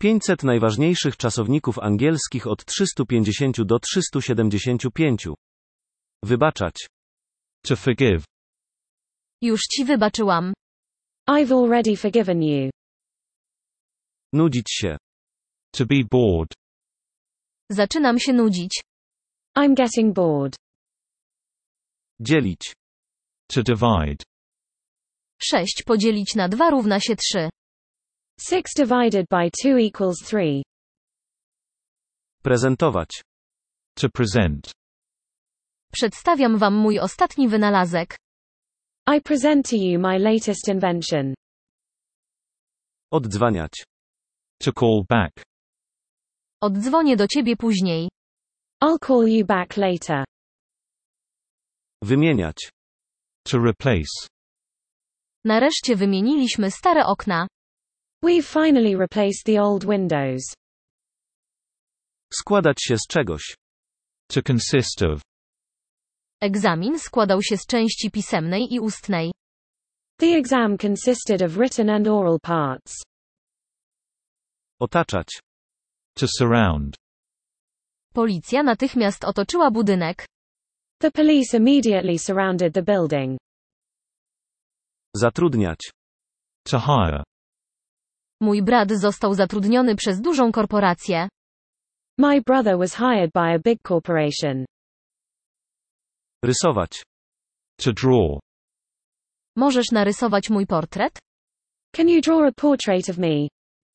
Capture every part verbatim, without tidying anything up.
pięćset najważniejszych czasowników angielskich od trzystu pięćdziesięciu do trzystu siedemdziesięciu pięciu. Wybaczać. To forgive. Już ci wybaczyłam. I've already forgiven you. Nudzić się. To be bored. Zaczynam się nudzić. I'm getting bored. Dzielić. To divide. sześć podzielić na dwa równa się trzy. six divided by two equals three. Prezentować. To present. Przedstawiam wam mój ostatni wynalazek. I present to you my latest invention. Oddzwaniać. To call back. Oddzwonię do ciebie później. I'll call you back later. Wymieniać. To replace. Nareszcie wymieniliśmy stare okna. We've finally replaced the old windows. Składać się z czegoś. To consist of. Egzamin składał się z części pisemnej i ustnej. The exam consisted of written and oral parts. Otaczać. To surround. Policja natychmiast otoczyła budynek. The police immediately surrounded the building. Zatrudniać. To hire. Mój brat został zatrudniony przez dużą korporację. My brother was hired by a big corporation. Rysować. To draw. Możesz narysować mój portret? Can you draw a portrait of me?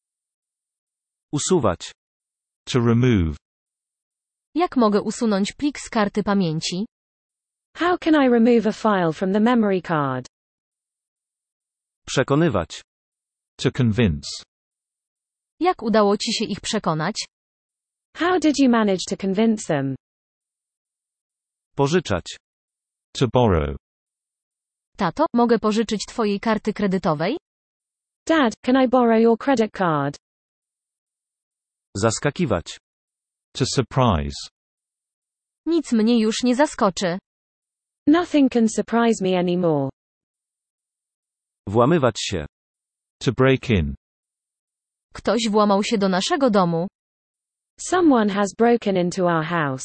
Usuwać. To remove. Jak mogę usunąć plik z karty pamięci? How can I remove a file from the memory card? Przekonywać. To convince. Jak udało ci się ich przekonać? How did you manage to convince them? Pożyczać. To borrow. Tato, mogę pożyczyć twojej karty kredytowej? Dad, can I borrow your credit card? Zaskakiwać. To surprise. Nic mnie już nie zaskoczy. Nothing can surprise me anymore. Włamywać się. To break in. Ktoś włamał się do naszego domu. Someone has broken into our house.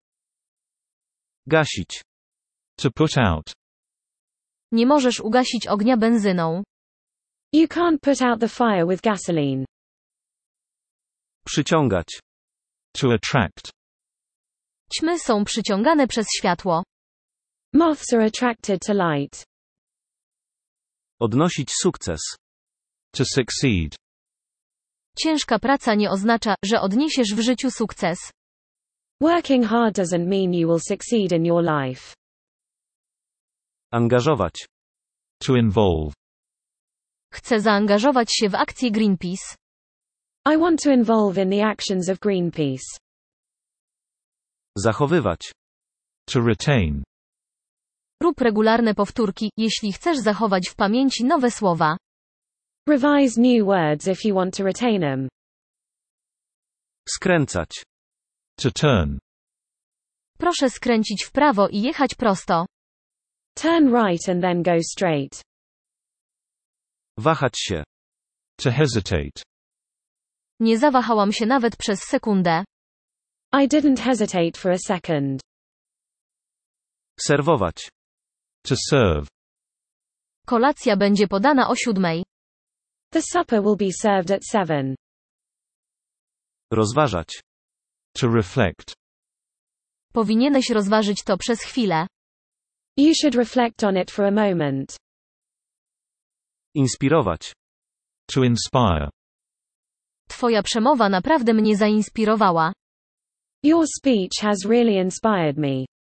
Gasić. To put out. Nie możesz ugasić ognia benzyną. You can't put out the fire with gasoline. Przyciągać. To attract. Ćmy są przyciągane przez światło. Moths are attracted to light. Odnosić sukces. To succeed. Ciężka praca nie oznacza, że odniesiesz w życiu sukces. Working hard doesn't mean you will succeed in your life. Angażować. To involve. Chcę zaangażować się w akcję Greenpeace. I want to involve in the actions of Greenpeace. Zachowywać. To retain. Rób regularne powtórki, jeśli chcesz zachować w pamięci nowe słowa. Revise new words if you want to retain them. Skręcać. To turn. Proszę skręcić w prawo i jechać prosto. Turn right and then go straight. Wahać się. To hesitate. Nie zawahałam się nawet przez sekundę. I didn't hesitate for a second. Serwować. To serve. Kolacja będzie podana o siódmej. The supper will be served at seven. Rozważać. To reflect. Powinieneś rozważyć to przez chwilę. You should reflect on it for a moment. Inspirować. To inspire. Twoja przemowa naprawdę mnie zainspirowała. Your speech has really inspired me.